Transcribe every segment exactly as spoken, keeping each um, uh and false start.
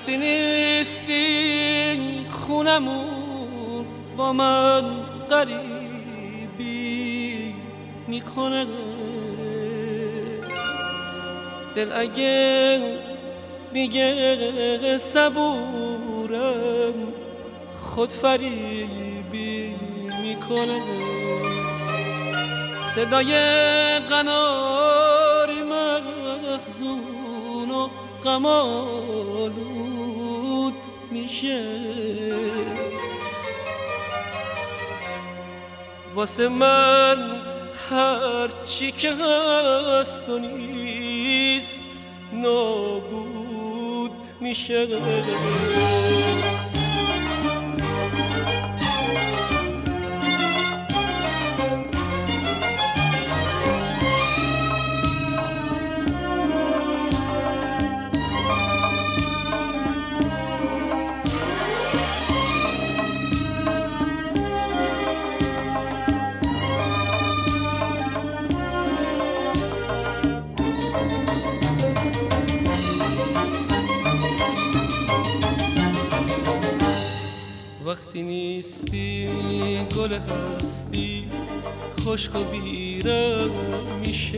وقتی نیستی خونمون با من غریبی میکنه دل، اگه میگه صبورم خود فریبی میکنه. صدای قناری محزون و غم‌آلود میشه واسه من، هر چی که هست و نیست نابود میشه. وقتی نیستی گل هستی خشک و بیرم میشه،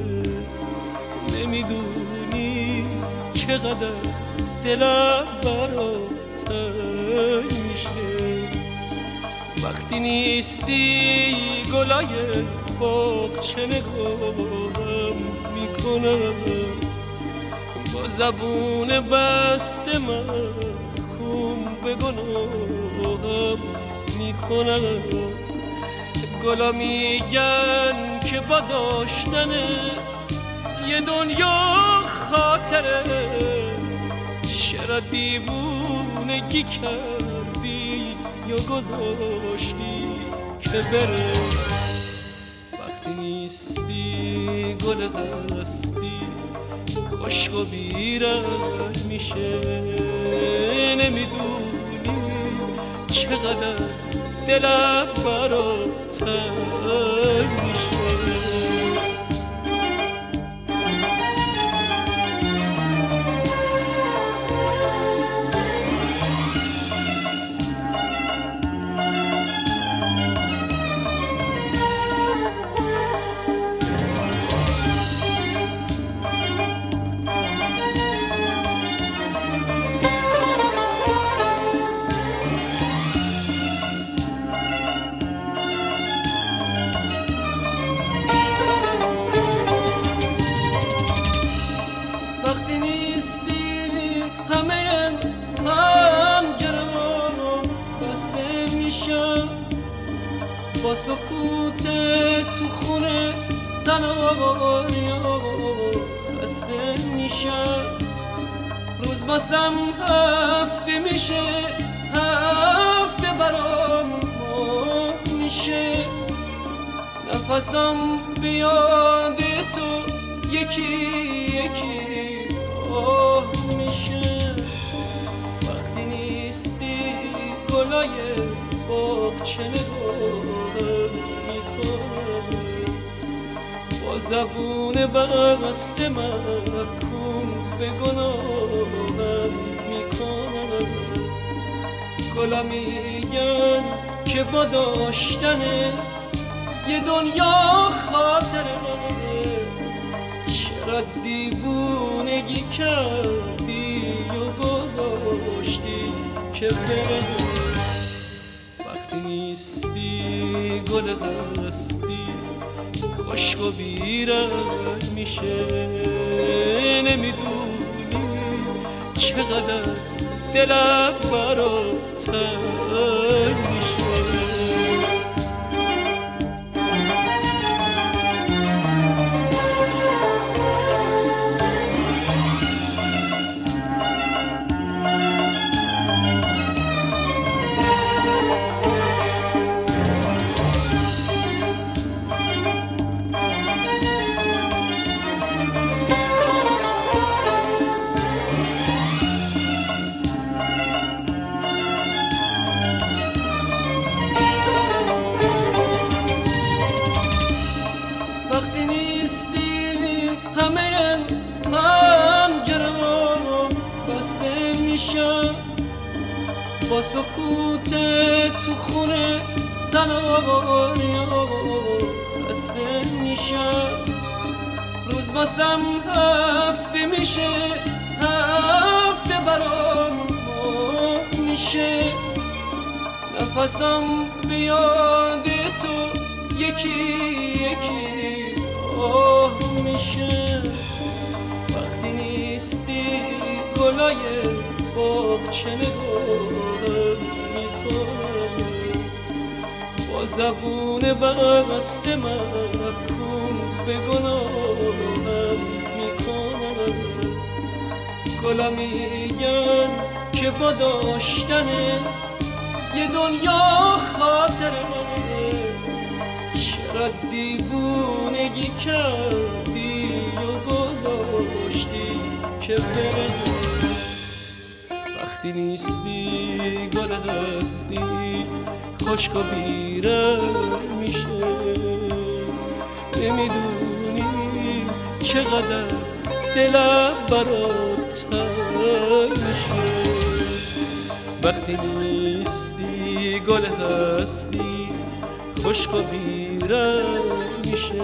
نمیدونی چقدر دلم برات تنگ میشه. وقتی نیستی گلای باغچه نگاهم میکنم، با زبون بسته من خون به گناهم میکنم. گلا میگن که با داشتن یه دنیا خاطره، چرا دیوونگی کردی یا گذاشتی که بره. وقتی نیستی گل هستی خشک و بیرنگ میشه، نمیدونی چقدر دلم برات تنگ میشه. وقتی نیستی همه پنجره‌ها بسته میشن، با سکوت تو خونه قناریا خسته میشن. روز واسم هفته میشه، هفته برام ماه میشه، نفسم بیاد تو یکی یکی آه میشه. وقتی نیستی گلای باغچه نگاهم میکنم، با زبون بسته محکوم به گناهم میکنم. گلا میگن که با داشتن یه دنیا خاطره، چرا دیوونگی کردی و گذاشتی که بره. وقتی نیستی گل هستی خشک و بیرنگ میشه، نمیدونی چقدر دلم برات تنگ میشه. با سکوت تو خونه تنهایی خسته میشم. روز واسم هفته میشه، هفته برام ماه میشه. نفسم بیاد تو یکی یکی آه میشه. وقتی نیستی گلای باغچه نگاهم میکنه، با زبون بسته محکوم به گناهم میکنه. گلا میگن که با داشتن یه دنیا خاطره، چرا دیوونگی کردی و گذاشتی که بره. وقتی نیستی گل هستی خشک و بیره میشه. نمیدونی چقدر دلم برات تنگ میشه. وقتی نیستی گل هستی خشک و بیره میشه.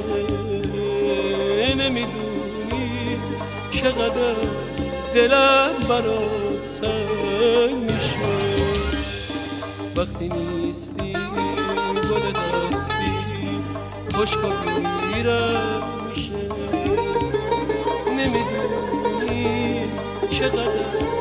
نمیدونی چقدر دلم برات تنگ میشه. وقتی نیستی گل هستی خشک و بیره میشه. نمیدونی چقدر